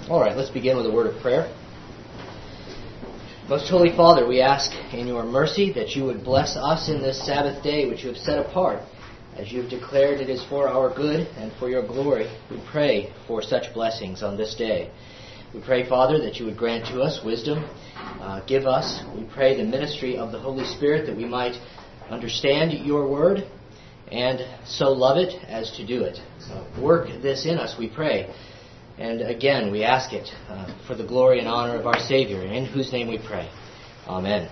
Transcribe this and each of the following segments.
All right, let's begin with a word of prayer. Most Holy Father, we ask in your mercy that you would bless us in this Sabbath day which you have set apart. As you have declared it is for our good and for your glory, we pray for such blessings on this day. We pray, Father, that you would grant to us wisdom. Give us, we pray, the ministry of the Holy Spirit that we might understand your word and so love it as to do it. Work this in us, we pray. And again, we ask it for the glory and honor of our Savior, in whose name we pray. Amen.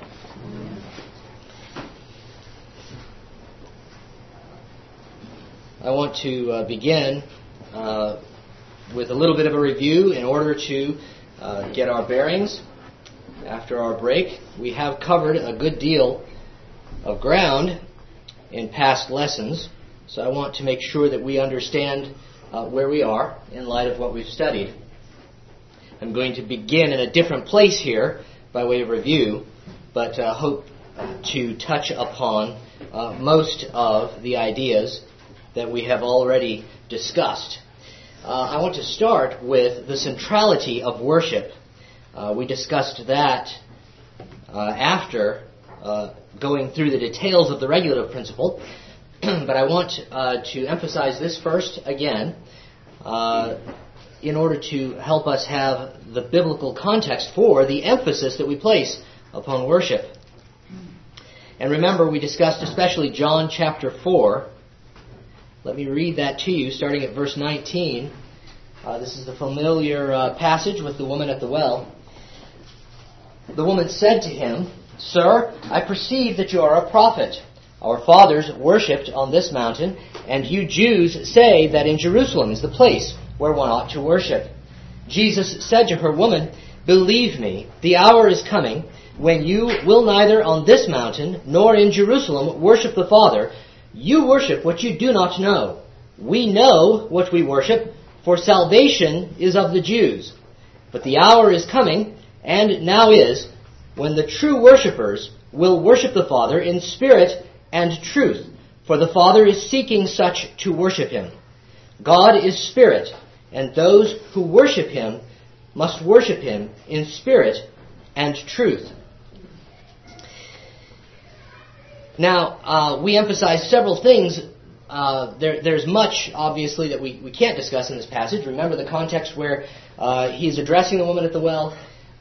I want to begin with a little bit of a review in order to get our bearings after our break. We have covered a good deal of ground in past lessons, so I want to make sure that we understand where we are in light of what we've studied. I'm going to begin in a different place here by way of review, but hope to touch upon most of the ideas that we have already discussed. I want to start with the centrality of worship. We discussed that after going through the details of the regulative principle. But I want to emphasize this first again in order to help us have the biblical context for the emphasis that we place upon worship. And remember, we discussed especially John chapter 4. Let me read that to you, starting at verse 19. This is the familiar passage with the woman at the well. The woman said to him, "Sir, I perceive that you are a prophet. Our fathers worshipped on this mountain, and you Jews say that in Jerusalem is the place where one ought to worship." Jesus said to her, "Woman, believe me, the hour is coming when you will neither on this mountain nor in Jerusalem worship the Father. You worship what you do not know. We know what we worship, for salvation is of the Jews. But the hour is coming, and now is, when the true worshippers will worship the Father in spirit and truth, for the Father is seeking such to worship him. God is spirit, and those who worship him must worship him in spirit and truth." Now, we emphasize several things. There's much, obviously, that we can't discuss in this passage. Remember the context where he's addressing the woman at the well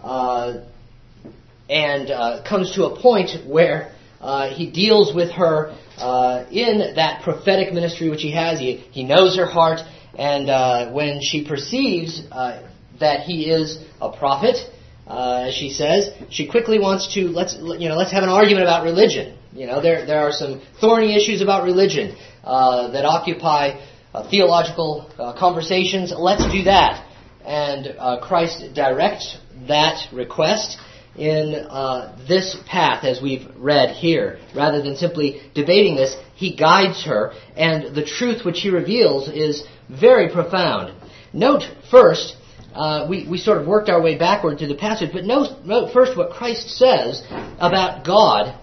and comes to a point where he deals with her in that prophetic ministry which he has. He knows her heart, and when she perceives that he is a prophet, as she says, she quickly wants to let's have an argument about religion. There are some thorny issues about religion that occupy theological conversations. Let's do that. And Christ directs that request in this path, as we've read here. Rather than simply debating this, he guides her, and the truth which he reveals is very profound. Note first, we sort of worked our way backward through the passage, but note first what Christ says about God.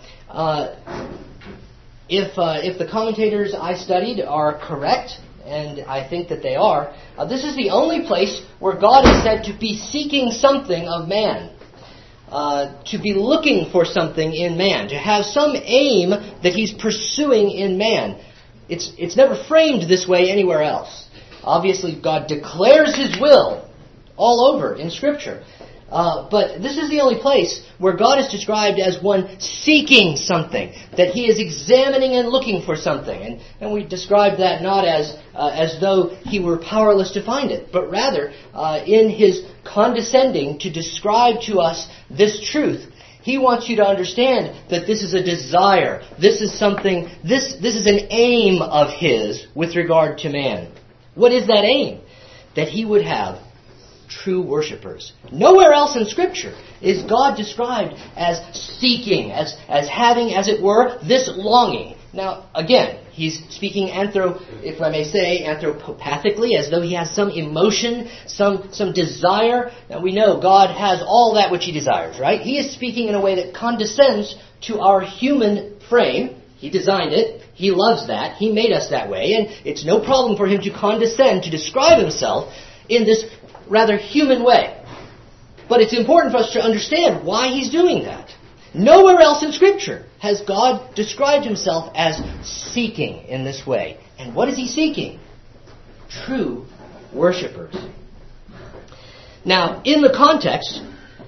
If the commentators I studied are correct, and I think that they are, this is the only place where God is said to be seeking something of man. To be looking for something in man, to have some aim that he's pursuing in man. It's never framed this way anywhere else. Obviously, God declares his will all over in Scripture. But this is the only place where God is described as one seeking something, that he is examining and looking for something. And we describe that not as though he were powerless to find it, but rather in his condescending to describe to us this truth. He wants you to understand that this is a desire. This is something, this is an aim of his with regard to man. What is that aim? That he would have true worshipers. Nowhere else in Scripture is God described as seeking, as having, as it were, this longing. Now, again, he's speaking if I may say, anthropopathically, as though he has some emotion, some desire. Now, we know God has all that which he desires, right? He is speaking in a way that condescends to our human frame. He designed it. He loves that. He made us that way. And it's no problem for him to condescend, to describe himself in this rather human way. But it's important for us to understand why he's doing that. Nowhere else in Scripture has God described himself as seeking in this way. And what is he seeking? True worshipers. Now, in the context,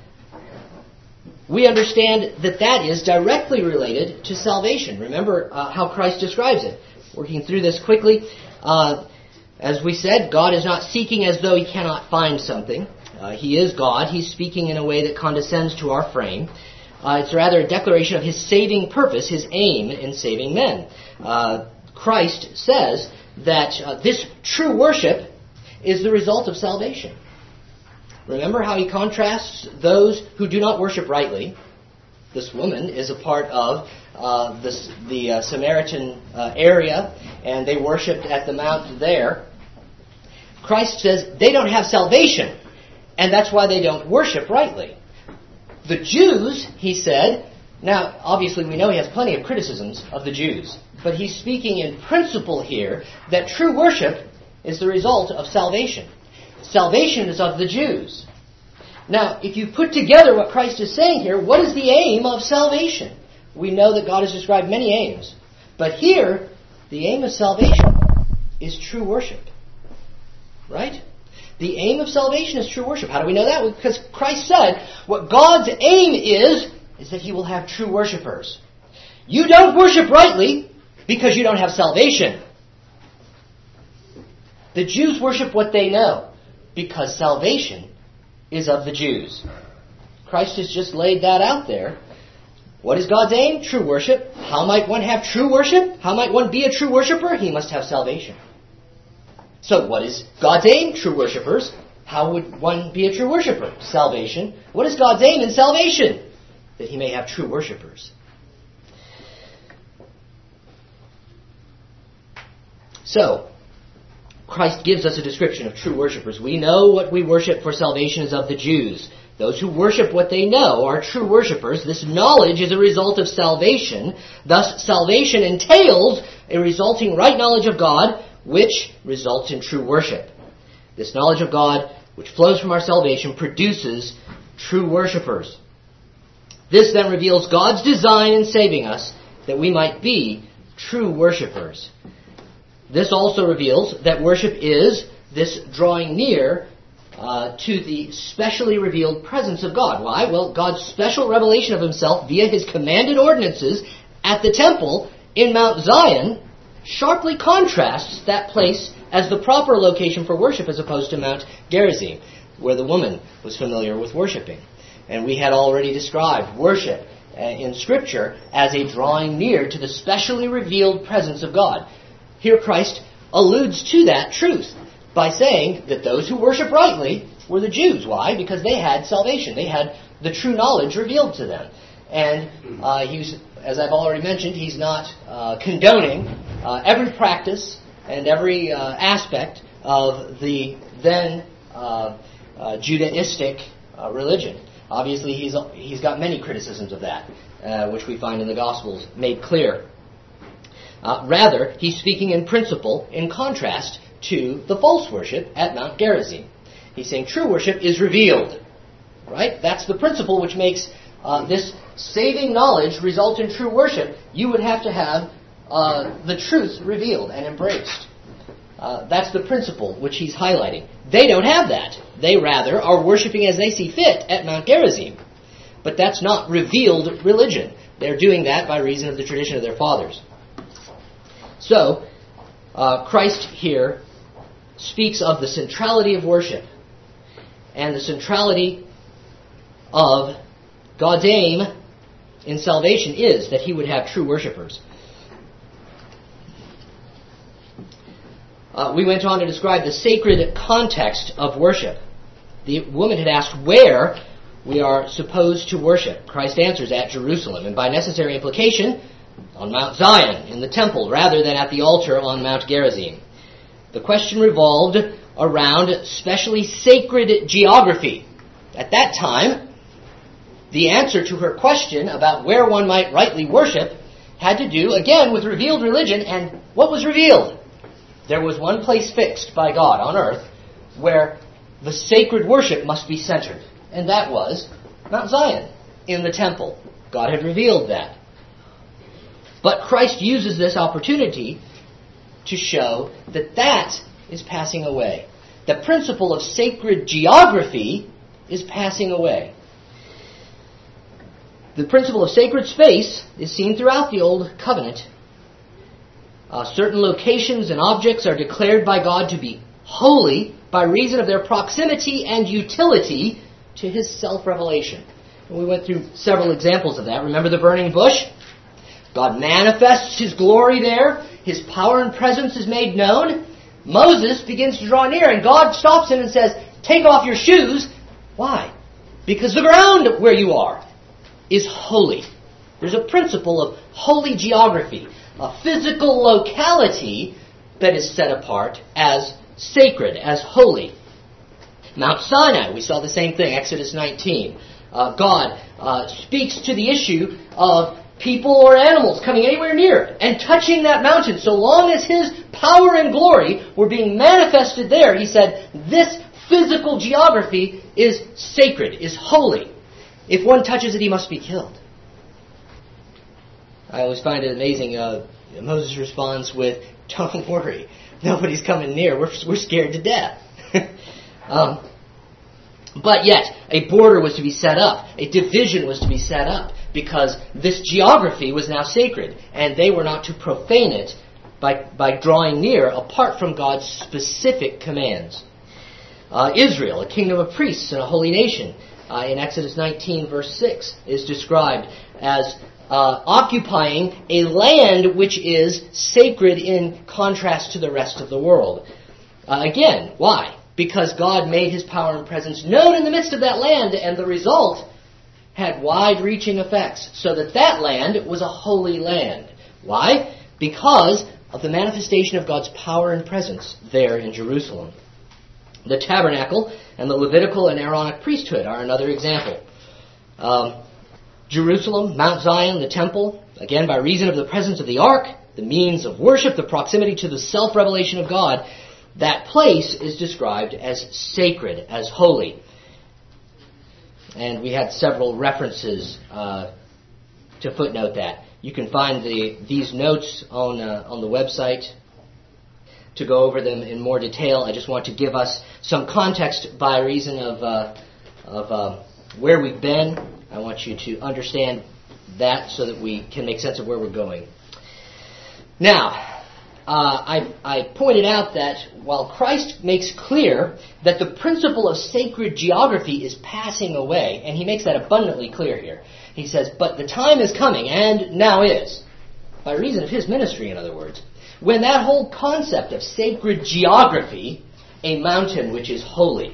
we understand that that is directly related to salvation. Remember how Christ describes it. Working through this quickly, as we said, God is not seeking as though he cannot find something. He is God. He's speaking in a way that condescends to our frame. It's rather a declaration of his saving purpose, his aim in saving men. Christ says that this true worship is the result of salvation. Remember how he contrasts those who do not worship rightly. This woman is a part of the Samaritan area, and they worshipped at the mount there. Christ says they don't have salvation, and that's why they don't worship rightly. The Jews, he said, now obviously we know he has plenty of criticisms of the Jews, but he's speaking in principle here that true worship is the result of salvation. Salvation is of the Jews. Now, if you put together what Christ is saying here, what is the aim of salvation? We know that God has described many aims. But here, the aim of salvation is true worship. Right? The aim of salvation is true worship. How do we know that? Because Christ said what God's aim is that he will have true worshipers. You don't worship rightly because you don't have salvation. The Jews worship what they know because salvation is of the Jews. Christ has just laid that out there. What is God's aim? True worship. How might one have true worship? How might one be a true worshiper? He must have salvation. So what is God's aim? True worshipers. How would one be a true worshiper? Salvation. What is God's aim in salvation? That he may have true worshippers. So, Christ gives us a description of true worshippers. We know what we worship for salvation is of the Jews. Those who worship what they know are true worshippers. This knowledge is a result of salvation. Thus, salvation entails a resulting right knowledge of God, which results in true worship. This knowledge of God, which flows from our salvation, produces true worshippers. This then reveals God's design in saving us, that we might be true worshippers. This also reveals that worship is this drawing near to the specially revealed presence of God. Why? Well, God's special revelation of himself via his commanded ordinances at the temple in Mount Zion sharply contrasts that place as the proper location for worship as opposed to Mount Gerizim, where the woman was familiar with worshiping. And we had already described worship in Scripture as a drawing near to the specially revealed presence of God. Here Christ alludes to that truth by saying that those who worship rightly were the Jews. Why? Because they had salvation. They had the true knowledge revealed to them. And as I've already mentioned, he's not condoning every practice and every aspect of the then Judaistic religion. Obviously, he's got many criticisms of that, which we find in the Gospels made clear. Rather, he's speaking in principle in contrast to the false worship at Mount Gerizim. He's saying true worship is revealed. Right? That's the principle which makes this saving knowledge result in true worship. You would have to have the truth revealed and embraced. That's the principle which he's highlighting. They don't have that. They rather are worshiping as they see fit at Mount Gerizim. But that's not revealed religion. They're doing that by reason of the tradition of their fathers. So, Christ here speaks of the centrality of worship and the centrality of God's aim in salvation is that he would have true worshipers. We went on to describe the sacred context of worship. The woman had asked where we are supposed to worship. Christ answers at Jerusalem, and by necessary implication, on Mount Zion, in the temple, rather than at the altar on Mount Gerizim. The question revolved around specially sacred geography. At that time, the answer to her question about where one might rightly worship had to do, again, with revealed religion. And what was revealed? There was one place fixed by God on earth where the sacred worship must be centered. And that was Mount Zion in the temple. God had revealed that. But Christ uses this opportunity to show that that is passing away. The principle of sacred geography is passing away. The principle of sacred space is seen throughout the Old Covenant. Certain locations and objects are declared by God to be holy by reason of their proximity and utility to His self-revelation. And we went through several examples of that. Remember the burning bush? God manifests His glory there. His power and presence is made known. Moses begins to draw near, and God stops him and says, "Take off your shoes." Why? Because the ground where you are is holy. There's a principle of holy geography, a physical locality that is set apart as sacred, as holy. Mount Sinai, we saw the same thing, Exodus 19. God speaks to the issue of people or animals coming anywhere near it and touching that mountain. So long as His power and glory were being manifested there, He said, this physical geography is sacred, is holy. If one touches it, he must be killed. I always find it amazing. Moses responds with, "Don't worry, nobody's coming near. We're scared to death." But yet, a border was to be set up. A division was to be set up because this geography was now sacred, and they were not to profane it by drawing near apart from God's specific commands. Israel, a kingdom of priests and a holy nation, in Exodus 19, verse 6, is described as occupying a land which is sacred in contrast to the rest of the world. Again, why? Because God made His power and presence known in the midst of that land, and the result had wide-reaching effects, so that that land was a holy land. Why? Because of the manifestation of God's power and presence there in Jerusalem. The tabernacle and the Levitical and Aaronic priesthood are another example. Jerusalem, Mount Zion, the temple, again by reason of the presence of the ark, the means of worship, the proximity to the self-revelation of God, that place is described as sacred, as holy. And we had several references to footnote that. You can find these notes on the website to go over them in more detail. I just want to give us some context by reason of where we've been. I want you to understand that so that we can make sense of where we're going. Now, I pointed out that while Christ makes clear that the principle of sacred geography is passing away, and He makes that abundantly clear here. He says, but the time is coming, and now is, by reason of His ministry, in other words, when that whole concept of sacred geography, a mountain which is holy,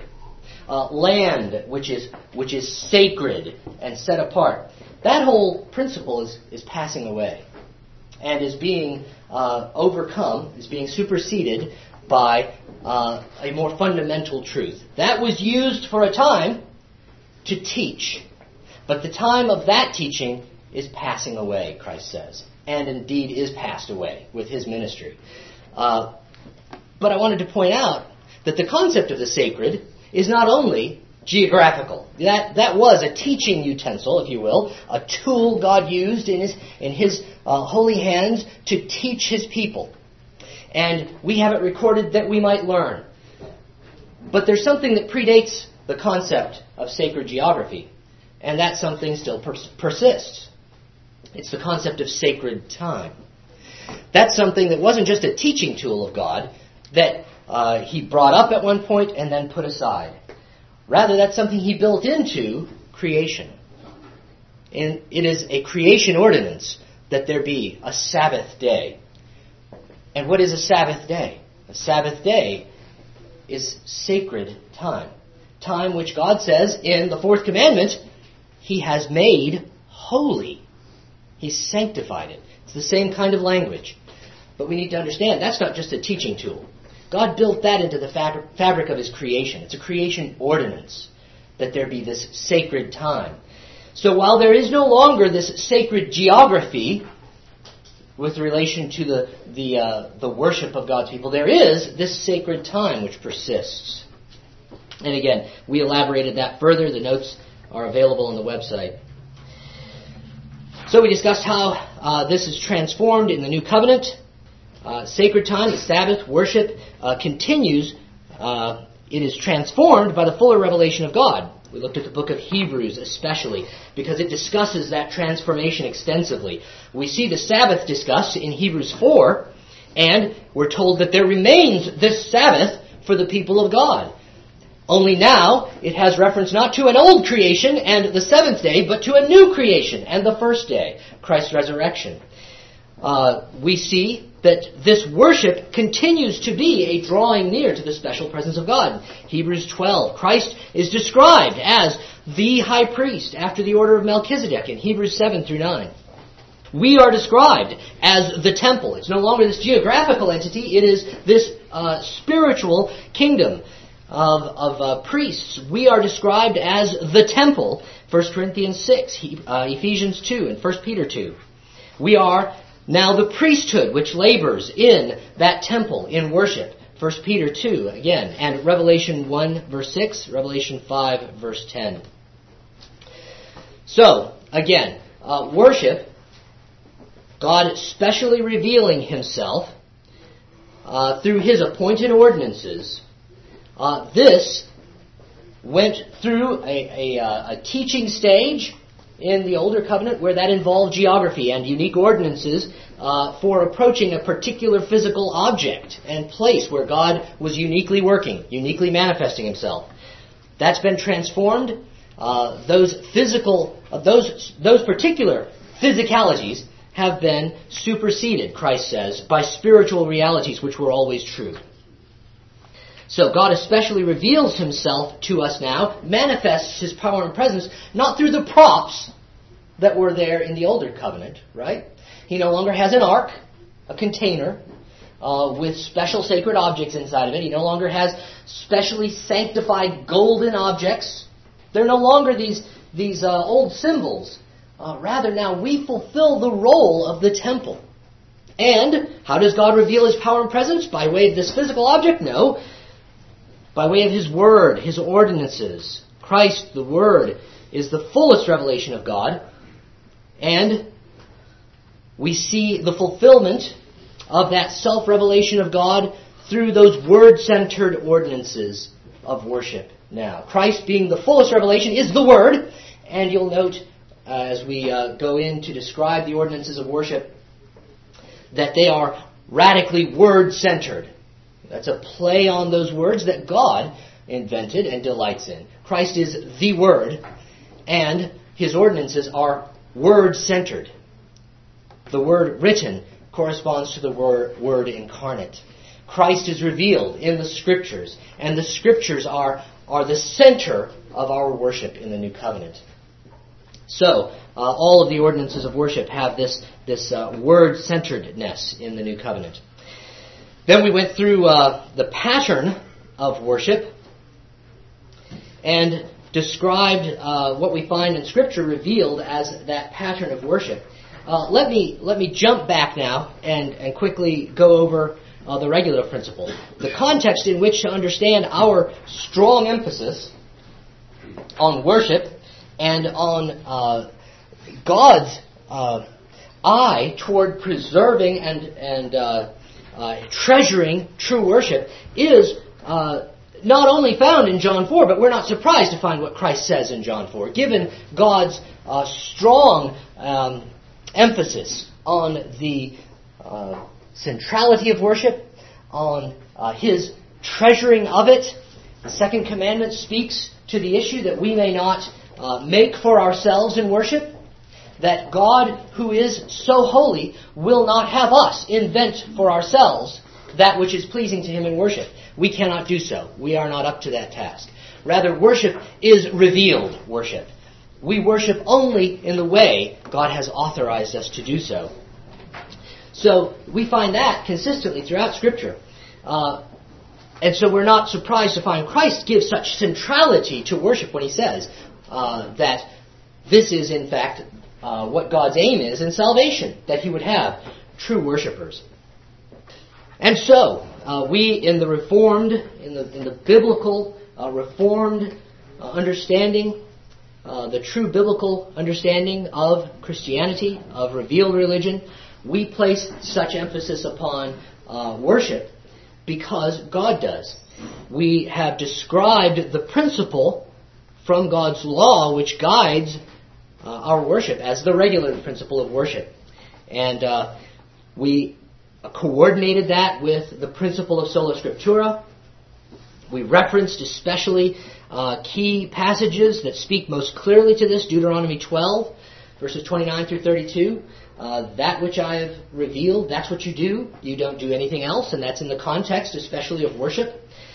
land which is sacred and set apart, that whole principle is passing away and is being overcome, is being superseded by a more fundamental truth. That was used for a time to teach, but the time of that teaching is passing away, Christ says, and indeed is passed away with His ministry. But I wanted to point out that the concept of the sacred is not only geographical. That was a teaching utensil, if you will, a tool God used in His holy hands to teach His people. And we have it recorded that we might learn. But there's something that predates the concept of sacred geography, and that something still persists. It's the concept of sacred time. That's something that wasn't just a teaching tool of God that He brought up at one point and then put aside. Rather, that's something He built into creation. And it is a creation ordinance that there be a Sabbath day. And what is a Sabbath day? A Sabbath day is sacred time. Time which God says in the fourth commandment, He has made holy. He's sanctified it. It's the same kind of language. But we need to understand that's not just a teaching tool. God built that into the fabric of His creation. It's a creation ordinance that there be this sacred time. So while there is no longer this sacred geography with relation to the worship of God's people, there is this sacred time which persists. And again, we elaborated that further. The notes are available on the website. So we discussed how this is transformed in the New Covenant. Sacred time, the Sabbath, worship continues. It is transformed by the fuller revelation of God. We looked at the book of Hebrews especially because it discusses that transformation extensively. We see the Sabbath discussed in Hebrews 4, and we're told that there remains this Sabbath for the people of God. Only now it has reference not to an old creation and the seventh day, but to a new creation and the first day, Christ's resurrection. We see that this worship continues to be a drawing near to the special presence of God. Hebrews 12, Christ is described as the high priest after the order of Melchizedek in Hebrews 7 through 9. We are described as the temple. It's no longer this geographical entity, it is this spiritual kingdom of priests. We are described as the temple, 1 Corinthians 6, Ephesians 2, and 1 Peter 2. We are now the priesthood which labors in that temple in worship, 1 Peter 2 again, and Revelation 1 verse 6, Revelation 5 verse 10. So, again, worship, God specially revealing Himself through His appointed ordinances. This went through a teaching stage in the Older Covenant where that involved geography and unique ordinances for approaching a particular physical object and place where God was uniquely working, uniquely manifesting Himself. That's been transformed. Those particular physicalities have been superseded, Christ says, by spiritual realities which were always true. So God especially reveals Himself to us now, manifests His power and presence, not through the props that were there in the Older Covenant, right? He no longer has an ark, a container, with special sacred objects inside of it. He no longer has specially sanctified golden objects. They're no longer these old symbols. Rather, now we fulfill the role of the temple. And how does God reveal His power and presence? By way of this physical object? No. By way of His Word, His ordinances. Christ, the Word, is the fullest revelation of God. And we see the fulfillment of that self-revelation of God through those Word-centered ordinances of worship now. Christ being the fullest revelation is the Word. And you'll note as we go in to describe the ordinances of worship that they are radically Word-centered. That's a play on those words that God invented and delights in. Christ is the Word, and His ordinances are Word-centered. The Word written corresponds to the Word incarnate. Christ is revealed in the Scriptures, and the Scriptures are the center of our worship in the New Covenant. So, all of the ordinances of worship have this Word-centeredness in the New Covenant. Then we went through the pattern of worship and described what we find in Scripture revealed as that pattern of worship. Let me jump back now and quickly go over the regular principle. The context in which to understand our strong emphasis on worship and on God's eye toward preserving and treasuring true worship is not only found in John 4, but we're not surprised to find what Christ says in John 4. Given God's strong emphasis on the centrality of worship, on His treasuring of it, the second commandment speaks to the issue that we may not make for ourselves in worship, that God, who is so holy, will not have us invent for ourselves that which is pleasing to Him in worship. We cannot do so. We are not up to that task. Rather, worship is revealed worship. We worship only in the way God has authorized us to do so. So we find that consistently throughout Scripture. And so we're not surprised to find Christ give such centrality to worship when He says that this is, in fact, what God's aim is in salvation, that He would have true worshipers. And so, we in the Reformed, in the biblical Reformed understanding, the true biblical understanding of Christianity, of revealed religion, we place such emphasis upon worship because God does. We have described the principle from God's law which guides our worship as the regular principle of worship. And we coordinated that with the principle of sola scriptura. We referenced especially key passages that speak most clearly to this. Deuteronomy 12, verses 29 through 32. That which I have revealed, that's what you do. You don't do anything else, and that's in the context especially of worship.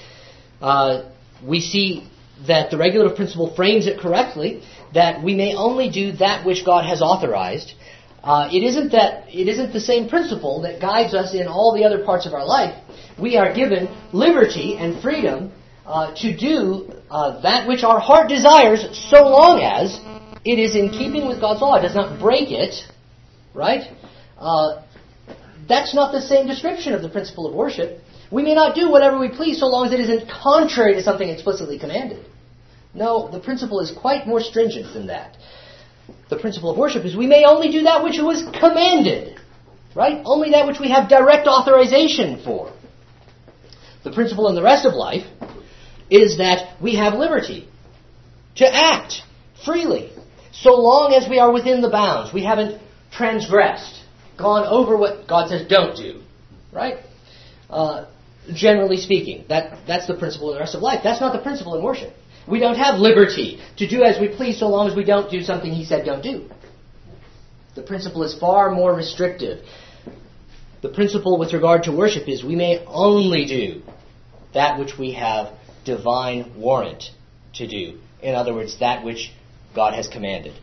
We see that the regulative principle frames it correctly, that we may only do that which God has authorized. It isn't the same principle that guides us in all the other parts of our life. We are given liberty and freedom to do that which our heart desires, so long as it is in keeping with God's law. It does not break it, right? That's not the same description of the principle of worship. We may not do whatever we please so long as it isn't contrary to something explicitly commanded. No, the principle is quite more stringent than that. The principle of worship is we may only do that which was commanded, right? Only that which we have direct authorization for. The principle in the rest of life is that we have liberty to act freely, so long as we are within the bounds. We haven't transgressed, gone over what God says don't do, right? Generally speaking, that's the principle in the rest of life. That's not the principle in worship. We don't have liberty to do as we please so long as we don't do something He said don't do. The principle is far more restrictive. The principle with regard to worship is we may only do that which we have divine warrant to do. In other words, that which God has commanded.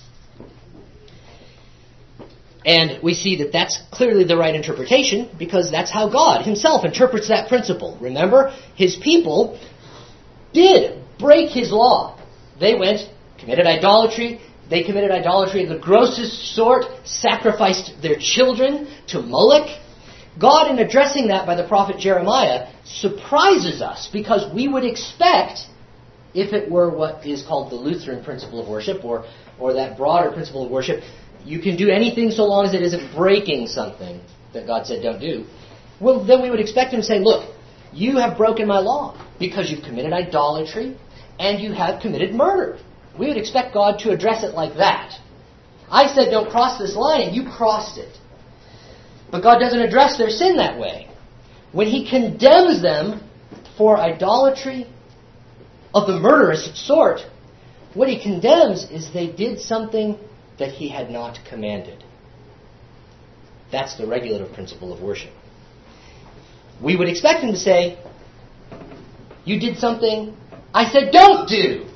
And we see that that's clearly the right interpretation because that's how God Himself interprets that principle. Remember, His people did break His law. They committed idolatry. They committed idolatry of the grossest sort, sacrificed their children to Moloch. God, in addressing that by the prophet Jeremiah, surprises us because we would expect, if it were what is called the Lutheran principle of worship or that broader principle of worship, you can do anything so long as it isn't breaking something that God said don't do. Well, then we would expect Him to say, look, you have broken my law because you've committed idolatry and you have committed murder. We would expect God to address it like that. I said don't cross this line and you crossed it. But God doesn't address their sin that way. When He condemns them for idolatry of the murderous sort, what He condemns is they did something that He had not commanded. That's the regulative principle of worship. We would expect Him to say, you did something I said don't do.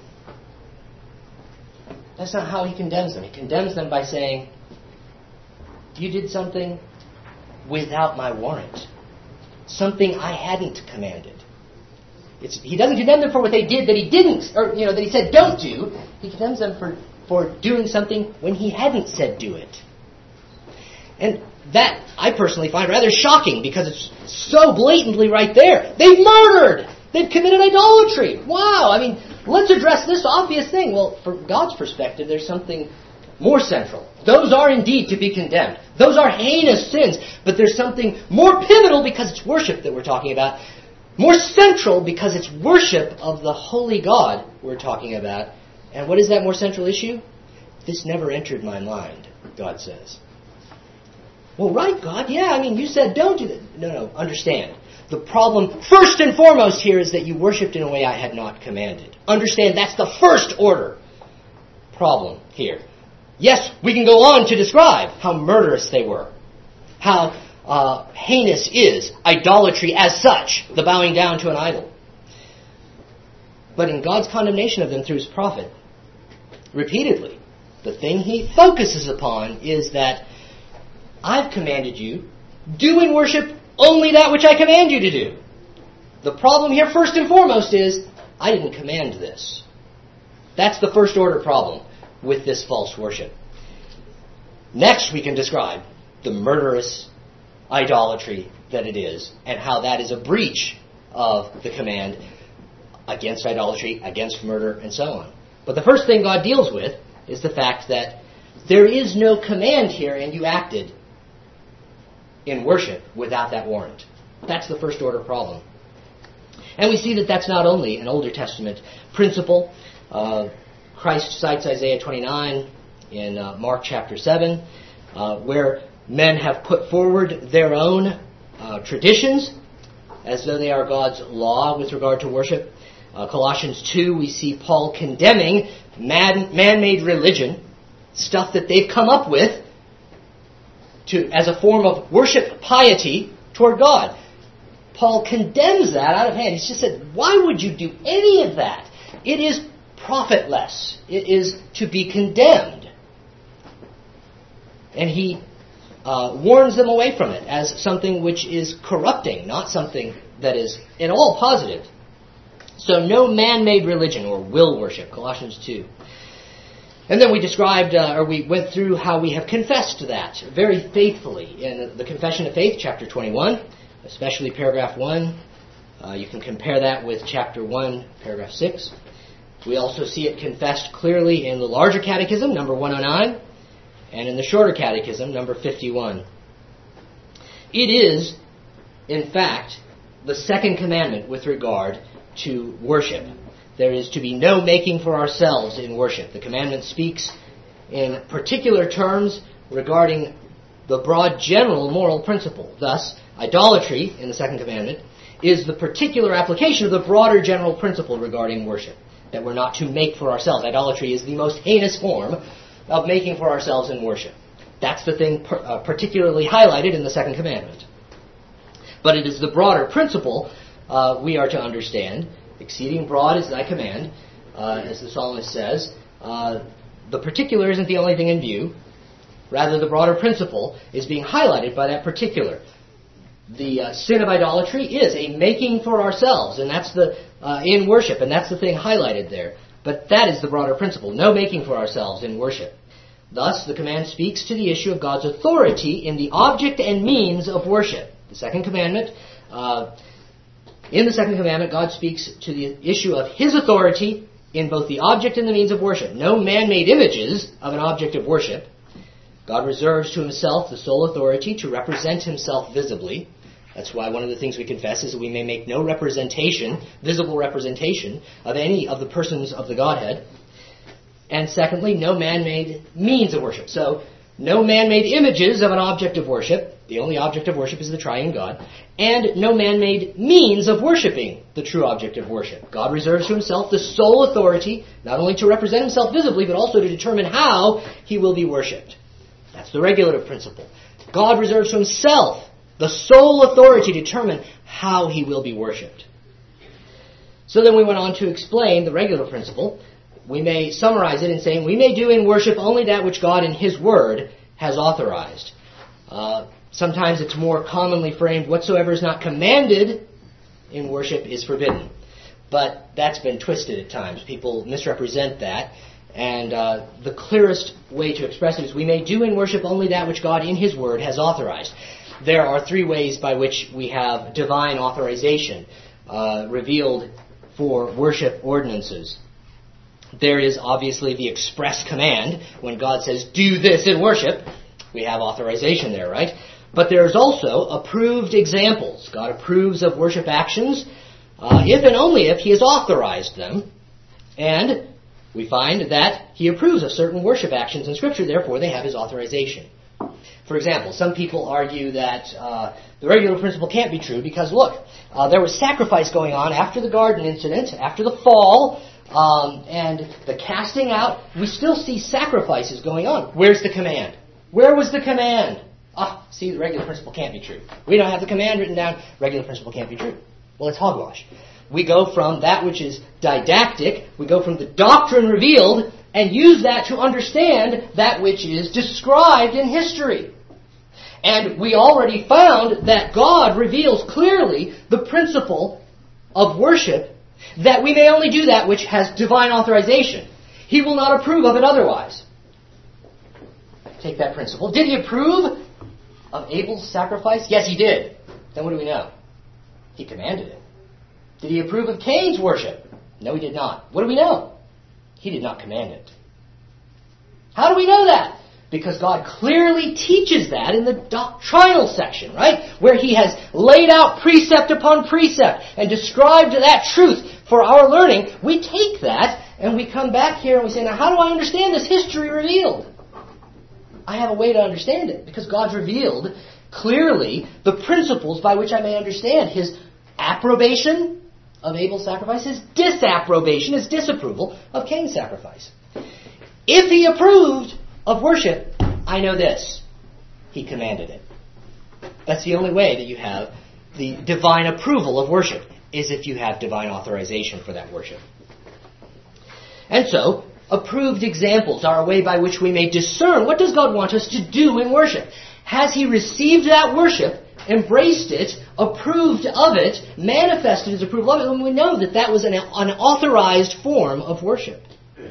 That's not how He condemns them. He condemns them by saying, you did something without my warrant. Something I hadn't commanded. He doesn't condemn them for what they did that He didn't, or that He said don't do. He condemns them for doing something when He hadn't said do it. And that, I personally find rather shocking because it's so blatantly right there. They've murdered! They've committed idolatry! Wow! Let's address this obvious thing. Well, from God's perspective, there's something more central. Those are indeed to be condemned. Those are heinous sins. But there's something more pivotal because it's worship that we're talking about. More central because it's worship of the holy God we're talking about. And what is that more central issue? This never entered my mind, God says. Well, right, God, yeah, you said don't do that. No, understand. The problem, first and foremost here, is that you worshipped in a way I had not commanded. Understand, that's the first order problem here. Yes, we can go on to describe how murderous they were. How heinous is idolatry as such, the bowing down to an idol. But in God's condemnation of them through His prophet, repeatedly, the thing He focuses upon is that I've commanded you, do in worship only that which I command you to do. The problem here, first and foremost, is I didn't command this. That's the first order problem with this false worship. Next, we can describe the murderous idolatry that it is and how that is a breach of the command. against idolatry, against murder, and so on. But the first thing God deals with is the fact that there is no command here, and you acted in worship without that warrant. That's the first order problem. And we see that that's not only an Older Testament principle. Christ cites Isaiah 29 in Mark chapter 7, where men have put forward their own traditions as though they are God's law with regard to worship. Colossians 2, we see Paul condemning man-made religion, stuff that they've come up with as a form of worship piety toward God. Paul condemns that out of hand. He's just said, why would you do any of that? It is profitless. It is to be condemned. And he warns them away from it as something which is corrupting, not something that is at all positive. So no man-made religion or will worship, Colossians 2. And then we described, we went through how we have confessed that very faithfully in the Confession of Faith, chapter 21, especially paragraph 1. You can compare that with chapter 1, paragraph 6. We also see it confessed clearly in the larger catechism, number 109, and in the shorter catechism, number 51. It is, in fact, the second commandment with regard to worship. There is to be no making for ourselves in worship. The commandment speaks in particular terms regarding the broad general moral principle. Thus, idolatry, in the second commandment, is the particular application of the broader general principle regarding worship, that we're not to make for ourselves. Idolatry is the most heinous form of making for ourselves in worship. That's the thing particularly highlighted in the second commandment. But it is the broader principle we are to understand. Exceeding broad is thy command, as the psalmist says. The particular isn't the only thing in view. Rather, the broader principle is being highlighted by that particular. The sin of idolatry is a making for ourselves, and that's the in worship, and that's the thing highlighted there. But that is the broader principle, no making for ourselves in worship. Thus, the command speaks to the issue of God's authority in the object and means of worship. The second commandment, in the second commandment, God speaks to the issue of His authority in both the object and the means of worship. No man-made images of an object of worship. God reserves to Himself the sole authority to represent Himself visibly. That's why one of the things we confess is that we may make no representation, visible representation, of any of the persons of the Godhead. And secondly, no man-made means of worship. So, no man-made images of an object of worship. The only object of worship is the triune God. And no man-made means of worshiping the true object of worship. God reserves to Himself the sole authority, not only to represent Himself visibly, but also to determine how He will be worshipped. That's the regulative principle. God reserves to Himself the sole authority to determine how He will be worshipped. So then we went on to explain the regulative principle. We may summarize it in saying we may do in worship only that which God in His Word has authorized. Sometimes it's more commonly framed, whatsoever is not commanded in worship is forbidden. But that's been twisted at times. People misrepresent that. And the clearest way to express it is we may do in worship only that which God in His Word has authorized. There are three ways by which we have divine authorization revealed for worship ordinances. There is obviously the express command. When God says, do this in worship, we have authorization there, right? But there is also approved examples. God approves of worship actions if and only if He has authorized them. And we find that He approves of certain worship actions in Scripture, therefore they have His authorization. For example, some people argue that the regular principle can't be true because, look, there was sacrifice going on after the garden incident, after the fall, and the casting out. We still see sacrifices going on. Where's the command? Where was the command? See, the regular principle can't be true. We don't have the command written down. Regular principle can't be true. Well, it's hogwash. We go from that which is didactic, we go from the doctrine revealed, and use that to understand that which is described in history. And we already found that God reveals clearly the principle of worship, that we may only do that which has divine authorization. He will not approve of it otherwise. Take that principle. Did He approve of Abel's sacrifice? Yes, He did. Then what do we know? He commanded it. Did He approve of Cain's worship? No, he did not. What do we know? He did not command it. How do we know that? Because God clearly teaches that in the doctrinal section, right? Where he has laid out precept upon precept and described that truth for our learning. We take that and we come back here and we say, now how do I understand this history revealed? I have a way to understand it because God's revealed clearly the principles by which I may understand his approbation of Abel's sacrifice, his disapprobation, his disapproval of Cain's sacrifice. If he approved of worship, I know this. He commanded it. That's the only way that you have the divine approval of worship, is if you have divine authorization for that worship. And so, approved examples are a way by which we may discern what does God want us to do in worship. Has he received that worship, embraced it, approved of it, manifested his approval of it, and we know that that was an authorized form of worship.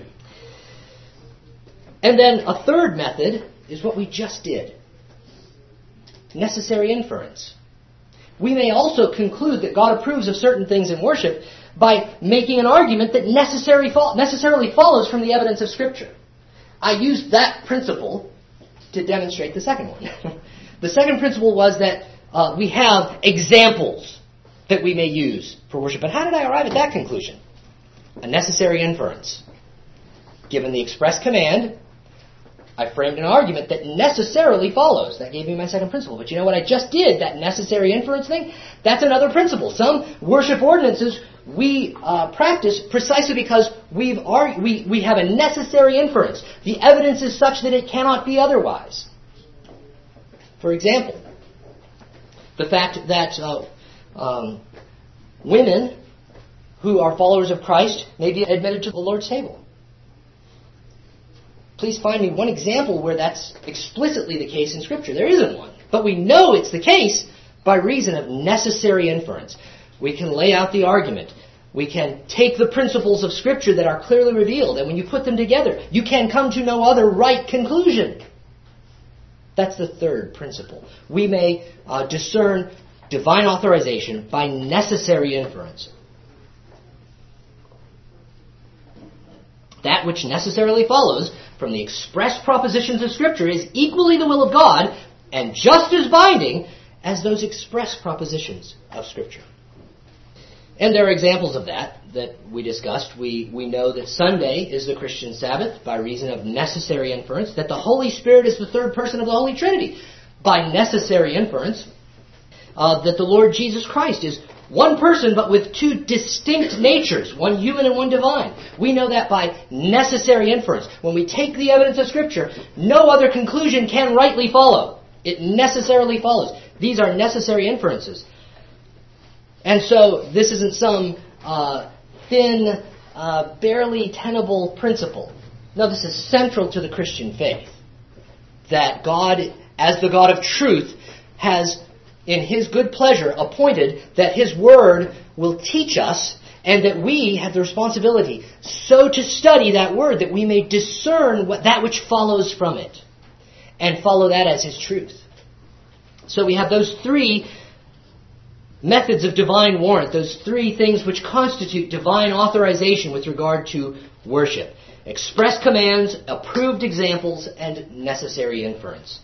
And then a third method is what we just did. Necessary inference. We may also conclude that God approves of certain things in worship by making an argument that necessarily follows from the evidence of Scripture. I used that principle to demonstrate the second one. The second principle was that we have examples that we may use for worship. But how did I arrive at that conclusion? A necessary inference. Given the express command, I framed an argument that necessarily follows. That gave me my second principle. But you know what I just did? That necessary inference thing? That's another principle. Some worship ordinances we practice precisely because we have a necessary inference. The evidence is such that it cannot be otherwise. For example, the fact that women who are followers of Christ may be admitted to the Lord's table. Please find me one example where that's explicitly the case in Scripture. There isn't one. But we know it's the case by reason of necessary inference. We can lay out the argument. We can take the principles of Scripture that are clearly revealed, and when you put them together, you can come to no other right conclusion. That's the third principle. We may discern divine authorization by necessary inference. That which necessarily follows from the express propositions of Scripture is equally the will of God and just as binding as those express propositions of Scripture. And there are examples of that we discussed. We know that Sunday is the Christian Sabbath by reason of necessary inference, that the Holy Spirit is the third person of the Holy Trinity by necessary inference, that the Lord Jesus Christ is one person but with two distinct natures, one human and one divine. We know that by necessary inference. When we take the evidence of Scripture, no other conclusion can rightly follow. It necessarily follows. These are necessary inferences. And so this isn't some thin, barely tenable principle. No, this is central to the Christian faith. That God, as the God of truth, has in His good pleasure appointed that His Word will teach us, and that we have the responsibility so to study that Word that we may discern that which follows from it, and follow that as His truth. So we have those three methods of divine warrant, those three things which constitute divine authorization with regard to worship. Express commands, approved examples, and necessary inference.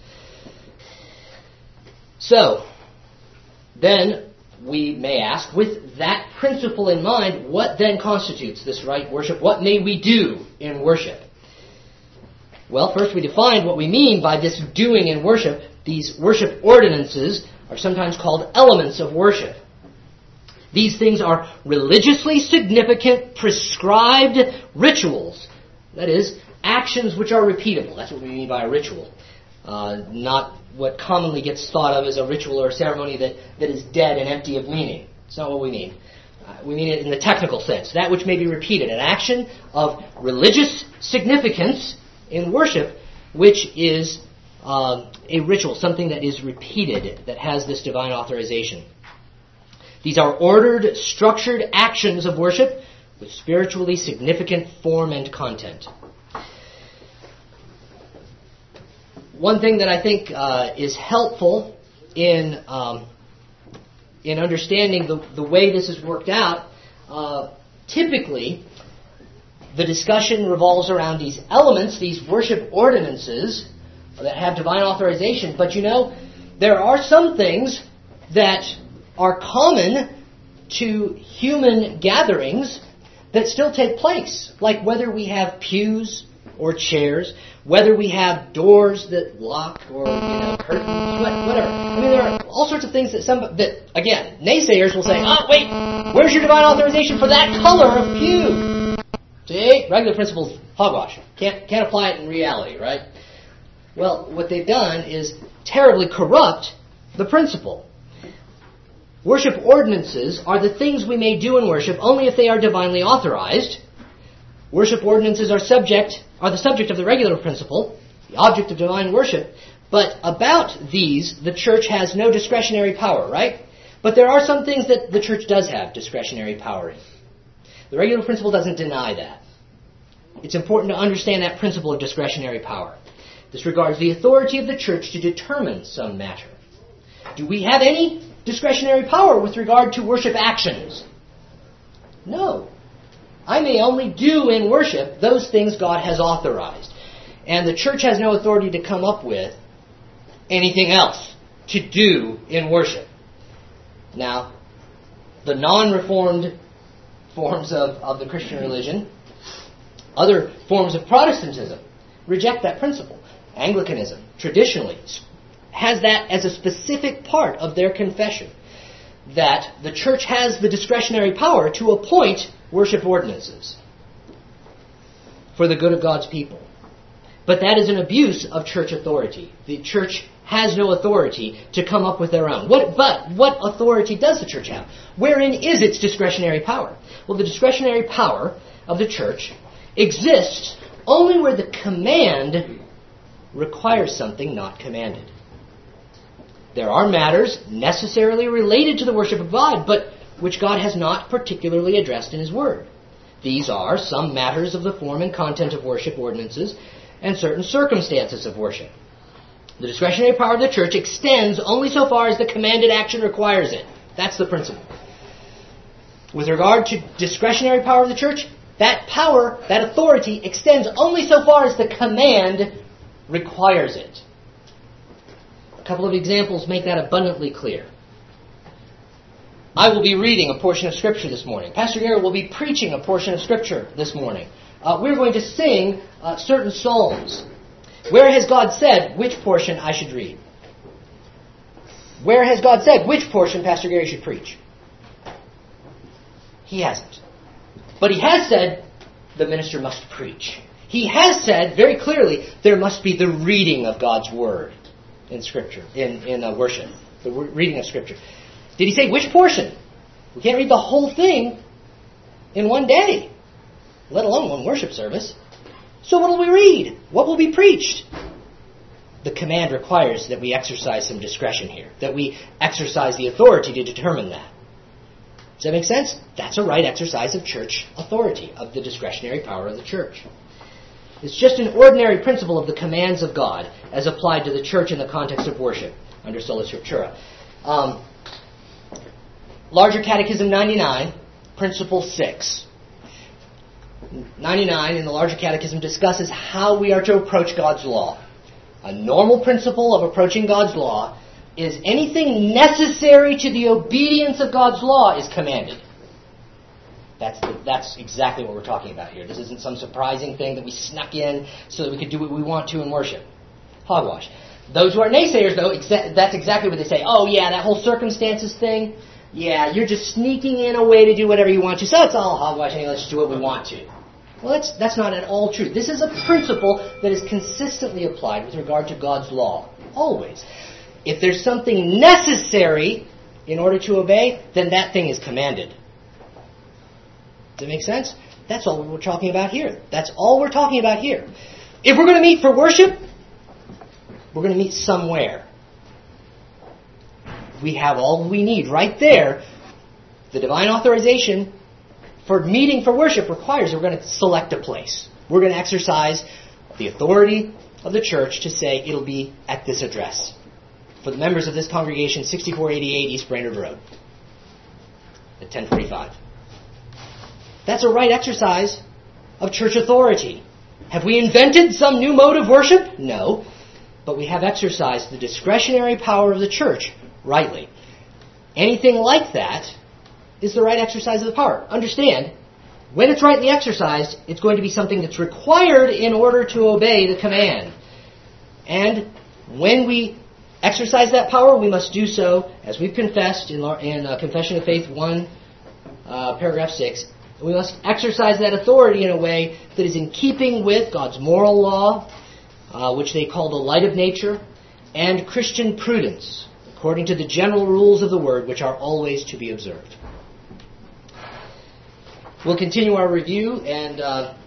So, then we may ask, with that principle in mind, what then constitutes this right worship? What may we do in worship? Well, first we defined what we mean by this doing in worship. These worship ordinances are sometimes called elements of worship. These things are religiously significant, prescribed rituals. That is, actions which are repeatable. That's what we mean by a ritual. Not what commonly gets thought of as a ritual or a ceremony that is dead and empty of meaning. It's not what we mean. We mean it in the technical sense. That which may be repeated. An action of religious significance in worship, which is a ritual, something that is repeated, that has this divine authorization. These are ordered, structured actions of worship with spiritually significant form and content. One thing that I think is helpful in understanding the way this is worked out Typically, the discussion revolves around these elements, these worship ordinances that have divine authorization. But there are some things that are common to human gatherings that still take place, like whether we have pews or chairs, whether we have doors that lock or curtains, whatever. I mean, there are all sorts of things that again, naysayers will say, "Oh, wait, where's your divine authorization for that color of pew?" See, regular principles, hogwash. Can't apply it in reality, right? Well, what they've done is terribly corrupt the principle. Worship ordinances are the things we may do in worship only if they are divinely authorized. Worship ordinances are the subject of the regular principle, the object of divine worship. But about these, the church has no discretionary power, right? But there are some things that the church does have discretionary power in. The regular principle doesn't deny that. It's important to understand that principle of discretionary power. This regards the authority of the church to determine some matter. Do we have any discretionary power with regard to worship actions? No. I may only do in worship those things God has authorized. And the church has no authority to come up with anything else to do in worship. Now, the non-reformed forms of the Christian religion, other forms of Protestantism, reject that principle. Anglicanism, traditionally, has that as a specific part of their confession, that the church has the discretionary power to appoint worship ordinances for the good of God's people. But that is an abuse of church authority. The church has no authority to come up with their own. But what authority does the church have? Wherein is its discretionary power? Well, the discretionary power of the church exists only where the command requires something not commanded. There are matters necessarily related to the worship of God, but which God has not particularly addressed in His Word. These are some matters of the form and content of worship ordinances and certain circumstances of worship. The discretionary power of the church extends only so far as the commanded action requires it. That's the principle. With regard to discretionary power of the church, that power, that authority, extends only so far as the command requires it. A couple of examples make that abundantly clear. I will be reading a portion of Scripture this morning. Pastor Gary will be preaching a portion of Scripture this morning. We're going to sing certain psalms. Where has God said which portion I should read? Where has God said which portion Pastor Gary should preach? He hasn't. But He has said the minister must preach. He has said very clearly there must be the reading of God's Word in Scripture, in worship, the reading of Scripture. Did He say which portion? We can't read the whole thing in one day, let alone one worship service. So what will we read? What will be preached? The command requires that we exercise some discretion here, that we exercise the authority to determine that. Does that make sense? That's a right exercise of church authority, of the discretionary power of the church. It's just an ordinary principle of the commands of God as applied to the church in the context of worship under Sola Scriptura. Larger Catechism 99, Principle 6. 99 in the Larger Catechism discusses how we are to approach God's law. A normal principle of approaching God's law is anything necessary to the obedience of God's law is commanded. That's exactly what we're talking about here. This isn't some surprising thing that we snuck in so that we could do what we want to in worship. Hogwash. Those who are naysayers, though, that's exactly what they say. Oh, yeah, that whole circumstances thing, yeah, you're just sneaking in a way to do whatever you want to, so it's all hogwash, and let's just do what we want to. Well, that's not at all true. This is a principle that is consistently applied with regard to God's law, always. If there's something necessary in order to obey, then that thing is commanded. Does that make sense? That's all we're talking about here. That's all we're talking about here. If we're going to meet for worship, we're going to meet somewhere. We have all we need right there. The divine authorization for meeting for worship requires that we're going to select a place. We're going to exercise the authority of the church to say it'll be at this address. For the members of this congregation, 6488 East Brainerd Road at 1045. That's a right exercise of church authority. Have we invented some new mode of worship? No. But we have exercised the discretionary power of the church rightly. Anything like that is the right exercise of the power. Understand, when it's rightly exercised, it's going to be something that's required in order to obey the command. And when we exercise that power, we must do so, as we've confessed in Confession of Faith 1, paragraph 6, we must exercise that authority in a way that is in keeping with God's moral law, which they call the light of nature, and Christian prudence, according to the general rules of the Word, which are always to be observed. We'll continue our review, and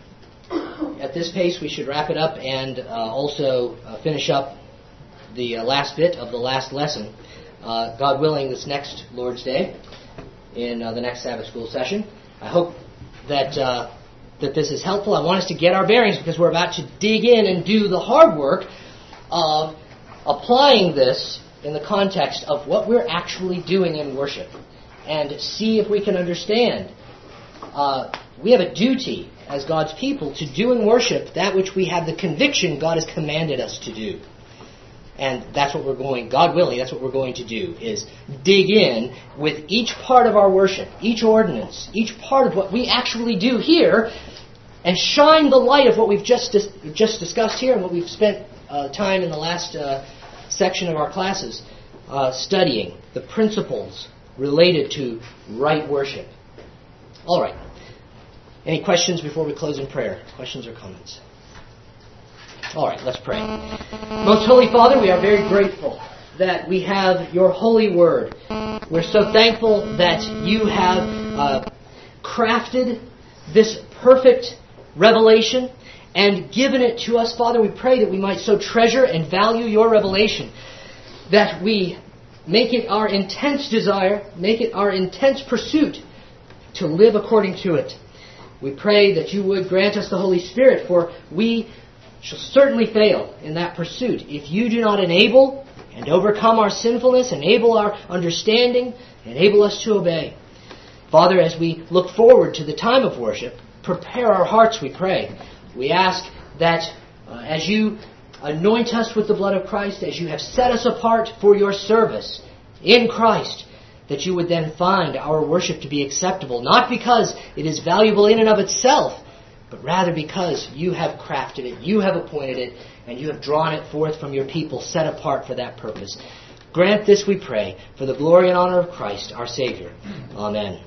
at this pace we should wrap it up and also finish up the last bit of the last lesson, God willing, this next Lord's Day, in the next Sabbath School session. I hope that this is helpful. I want us to get our bearings because we're about to dig in and do the hard work of applying this in the context of what we're actually doing in worship and see if we can understand. We have a duty as God's people to do in worship that which we have the conviction God has commanded us to do. And that's what we're going, God willing, that's what we're going to do, is dig in with each part of our worship, each ordinance, each part of what we actually do here, and shine the light of what we've just discussed here and what we've spent time in the last section of our classes studying, the principles related to right worship. All right. Any questions before we close in prayer? Questions or comments? All right, let's pray. Most Holy Father, we are very grateful that we have your holy word. We're so thankful that you have crafted this perfect revelation and given it to us. Father, we pray that we might so treasure and value your revelation, that we make it our intense desire, make it our intense pursuit to live according to it. We pray that you would grant us the Holy Spirit, for we shall certainly fail in that pursuit if you do not enable and overcome our sinfulness, enable our understanding, enable us to obey. Father, as we look forward to the time of worship, prepare our hearts, we pray. We ask that as you anoint us with the blood of Christ, as you have set us apart for your service in Christ, that you would then find our worship to be acceptable, not because it is valuable in and of itself, but rather because you have crafted it, you have appointed it, and you have drawn it forth from your people, set apart for that purpose. Grant this, we pray, for the glory and honor of Christ, our Savior. Amen.